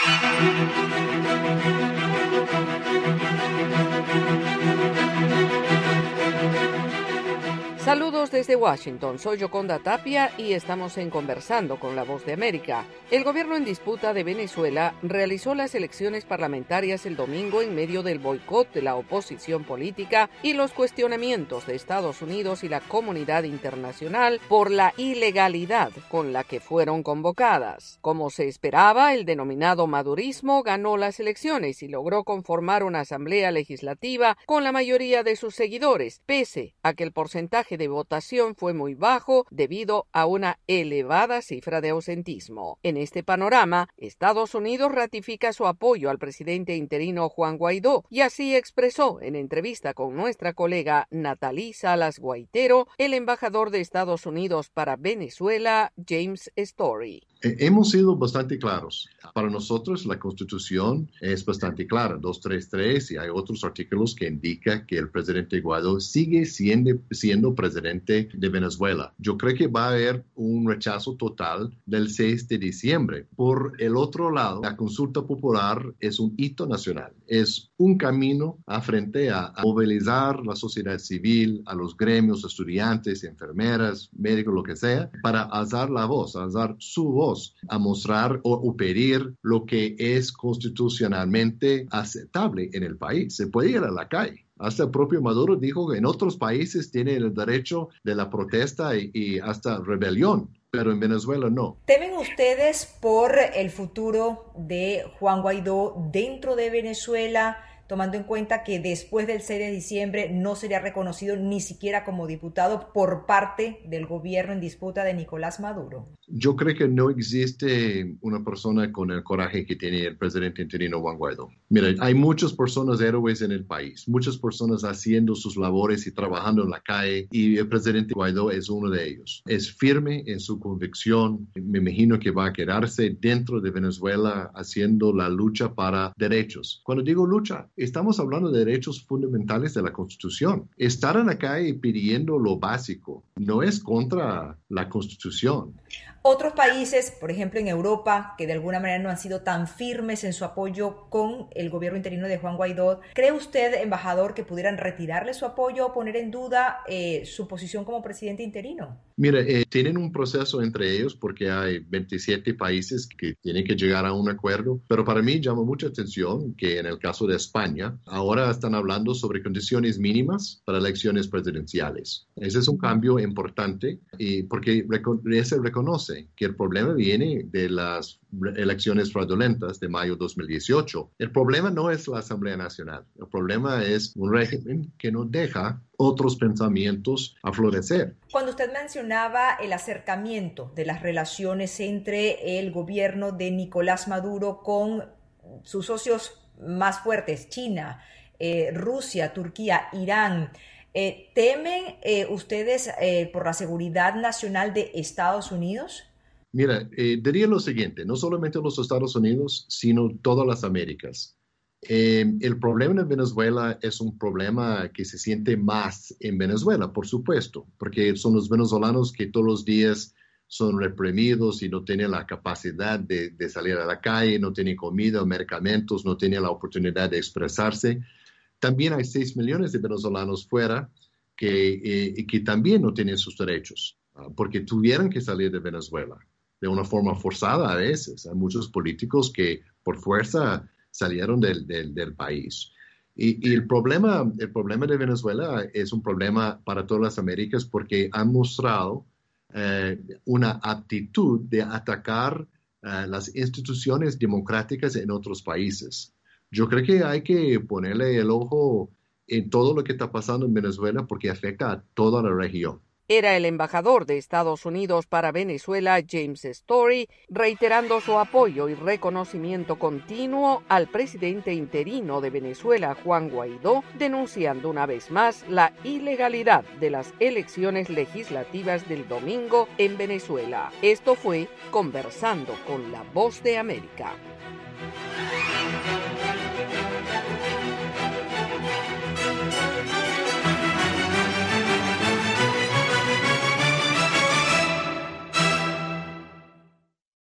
Saludos desde Washington, soy Yoconda Tapia y estamos en Conversando con la Voz de América. El gobierno en disputa de Venezuela realizó las elecciones parlamentarias el domingo en medio del boicot de la oposición política y los cuestionamientos de Estados Unidos y la comunidad internacional por la ilegalidad con la que fueron convocadas. Como se esperaba, el denominado madurismo ganó las elecciones y logró conformar una asamblea legislativa con la mayoría de sus seguidores, pese a que el porcentaje de votación fue muy bajo debido a una elevada cifra de ausentismo. En este panorama, Estados Unidos ratifica su apoyo al presidente interino Juan Guaidó y así expresó en entrevista con nuestra colega Natalie Salas Guaitero el embajador de Estados Unidos para Venezuela, James Story. Hemos sido bastante claros. Para nosotros la Constitución es bastante clara, 233, y hay otros artículos que indican que el presidente Guaidó sigue siendo presidente de Venezuela. Yo creo que va a haber un rechazo total del 6 de diciembre. Por el otro lado, la consulta popular es un hito nacional. Es un camino frente a movilizar la sociedad civil, a los gremios, estudiantes, enfermeras, médicos, lo que sea, para alzar la voz, alzar su voz, a mostrar o pedir lo que es constitucionalmente aceptable en el país. Se puede ir a la calle. Hasta el propio Maduro dijo que en otros países tiene el derecho de la protesta y hasta rebelión, pero en Venezuela no. ¿Temen ustedes por el futuro de Juan Guaidó dentro de Venezuela, tomando en cuenta que después del 6 de diciembre no sería reconocido ni siquiera como diputado por parte del gobierno en disputa de Nicolás Maduro? Yo creo que no existe una persona con el coraje que tiene el presidente interino Juan Guaidó. Mira, hay muchas personas héroes en el país, muchas personas haciendo sus labores y trabajando en la calle, y el presidente Guaidó es uno de ellos. Es firme en su convicción. Me imagino que va a quedarse dentro de Venezuela haciendo la lucha para derechos. Cuando digo lucha, estamos hablando de derechos fundamentales de la Constitución. Estar en la calle pidiendo lo básico no es contra la Constitución. Otros países, por ejemplo en Europa, que de alguna manera no han sido tan firmes en su apoyo con el gobierno interino de Juan Guaidó, ¿cree usted, embajador, que pudieran retirarle su apoyo o poner en duda su posición como presidente interino? Mira, tienen un proceso entre ellos porque hay 27 países que tienen que llegar a un acuerdo, pero para mí llama mucha atención que en el caso de España, ahora están hablando sobre condiciones mínimas para elecciones presidenciales. Ese es un cambio importante porque se reconoce que el problema viene de las elecciones fraudulentas de mayo de 2018. El problema no es la Asamblea Nacional, el problema es un régimen que no deja otros pensamientos a florecer. Cuando usted mencionaba el acercamiento de las relaciones entre el gobierno de Nicolás Maduro con sus socios más fuertes, China, Rusia, Turquía, Irán, ¿temen ustedes por la seguridad nacional de Estados Unidos? Mira, diría lo siguiente, no solamente los Estados Unidos, sino todas las Américas. El problema en Venezuela es un problema que se siente más en Venezuela, por supuesto, porque son los venezolanos que todos los días son reprimidos y no tienen la capacidad de salir a la calle, no tienen comida, medicamentos, no tienen la oportunidad de expresarse. También hay 6 millones de venezolanos fuera que también no tienen sus derechos, porque tuvieron que salir de Venezuela de una forma forzada a veces. Hay muchos políticos que por fuerza salieron del país. Y el problema de Venezuela es un problema para todas las Américas porque han mostrado una aptitud de atacar las instituciones democráticas en otros países. Yo creo que hay que ponerle el ojo en todo lo que está pasando en Venezuela porque afecta a toda la región. Era el embajador de Estados Unidos para Venezuela, James Story, reiterando su apoyo y reconocimiento continuo al presidente interino de Venezuela, Juan Guaidó, denunciando una vez más la ilegalidad de las elecciones legislativas del domingo en Venezuela. Esto fue Conversando con la Voz de América.